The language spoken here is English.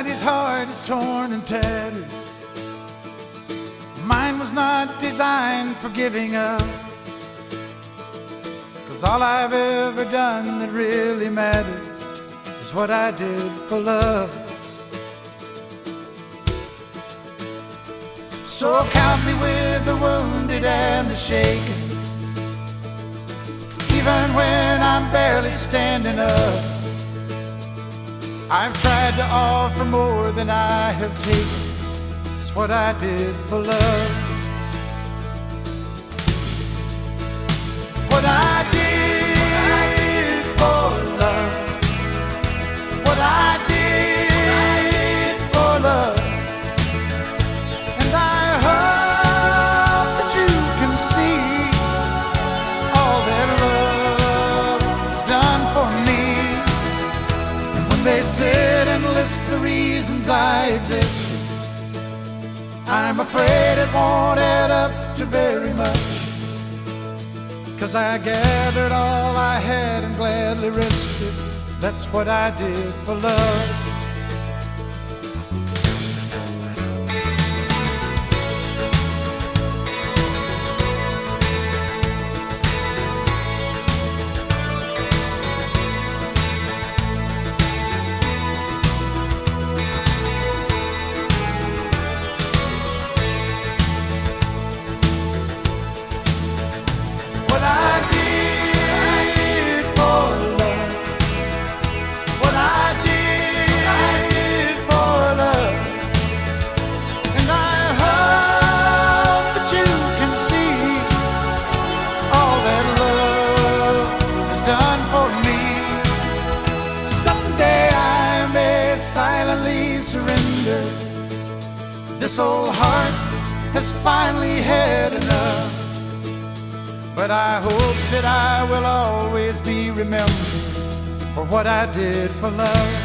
Tonight his heart is torn and tattered. Mine was not designed for giving up, 'cause all I've ever done that really matters is what I did for love. So count me with the wounded and the shaken, even when I'm barely standing up. I've tried to offer more than I have taken. It's what I did for love. What I did for love. What I did for love. And I hope that you can see all that love has done for me. They sit and list the reasons I exist. I'm afraid it won't add up to very much, 'cause I gathered all I had and gladly risked it. That's what I did for love. Silently surrender. This old heart has finally had enough, but I hope that I will always be remembered for what I did for love.